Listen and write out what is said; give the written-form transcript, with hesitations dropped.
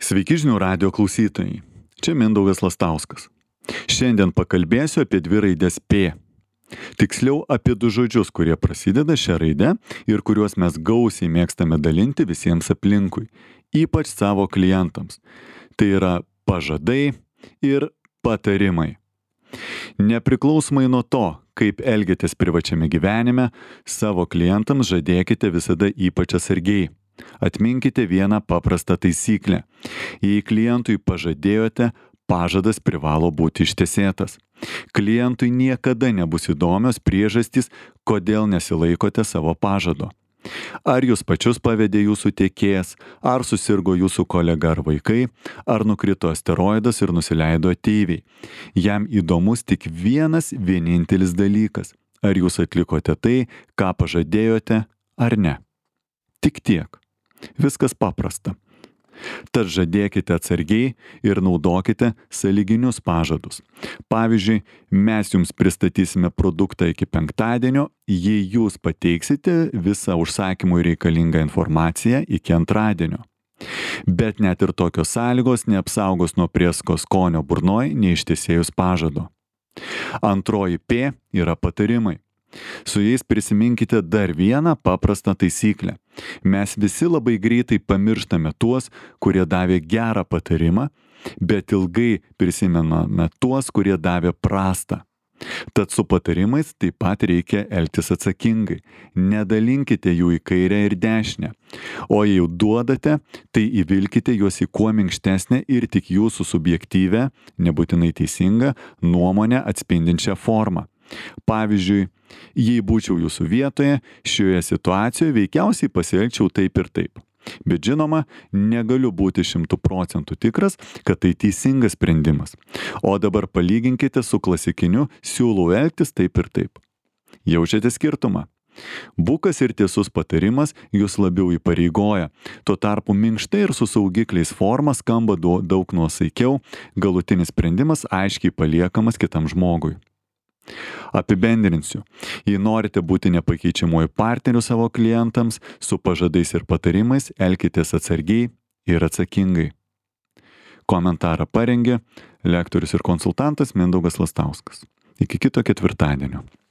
Sveiki žinių radijo klausytojai. Čia Mindaugas Lastauskas. Šiandien pakalbėsiu apie dvi raidės P. Tiksliau apie du žodžius, kurie prasideda šią raidę ir kuriuos mes gausiai mėgstame dalinti visiems aplinkui, ypač savo klientams. Tai yra pažadai ir patarimai. Nepriklausomai nuo to, kaip elgiatės privačiame gyvenime, savo klientams žadėkite visada ypač atsargiai. Atminkite vieną paprastą taisyklę. Jei klientui pažadėjote, pažadas privalo būti ištesėtas. Klientui niekada nebus įdomios priežastys, kodėl nesilaikote savo pažado. Ar jūs pačius pavedė jūsų tiekėjas, ar susirgo jūsų kolega ar vaikai, ar nukrito asteroidas ir nusileido ateiviai. Jam įdomus tik vienintelis dalykas. Ar jūs atlikote tai, ką pažadėjote, ar ne. Tik tiek. Viskas paprasta. Tad žadėkite atsargiai ir naudokite sąlyginius pažadus. Pavyzdžiui, mes jums pristatysime produktą iki penktadienio, jei jūs pateiksite visą užsakymui reikalingą informaciją iki antradienio. Bet net ir tokios sąlygos neapsaugos nuo priesko skonio burnoj, neištesėjus pažado. Antroji P yra patarimai. Su jais prisiminkite dar vieną paprastą taisyklę. Mes visi labai greitai pamirštame tuos, kurie davė gerą patarimą, bet ilgai prisimename tuos, kurie davė prastą. Tad su patarimais taip pat reikia elgtis atsakingai. Nedalinkite jų į kairę ir dešinę. O jei jau duodate, tai įvilkite juos į kuo minkštesnę ir tik jūsų subjektyvę, nebūtinai teisingą, nuomonę atspindinčią formą. Pavyzdžiui, jei būčiau jūsų vietoje, šioje situacijoje veikiausiai pasielgčiau taip ir taip. Bet žinoma, negaliu būti 100% tikras, kad tai teisingas sprendimas. O dabar palyginkite su klasikiniu siūlau elgtis taip ir taip. Jaučiate skirtumą? Bukas ir tiesus patarimas jūs labiau įpareigoja. Tuo tarpu minkštai ir su saugikliais forma skamba daug nuosaikiau, galutinis sprendimas aiškiai paliekamas kitam žmogui. Apibendrinsiu. Jei norite būti nepakeičiamuoju partneriu savo klientams, su pažadais ir patarimais elkitės atsargiai ir atsakingai. Komentarą parengė lektorius ir konsultantas Mindaugas Lastauskas. Iki kito ketvirtadienio.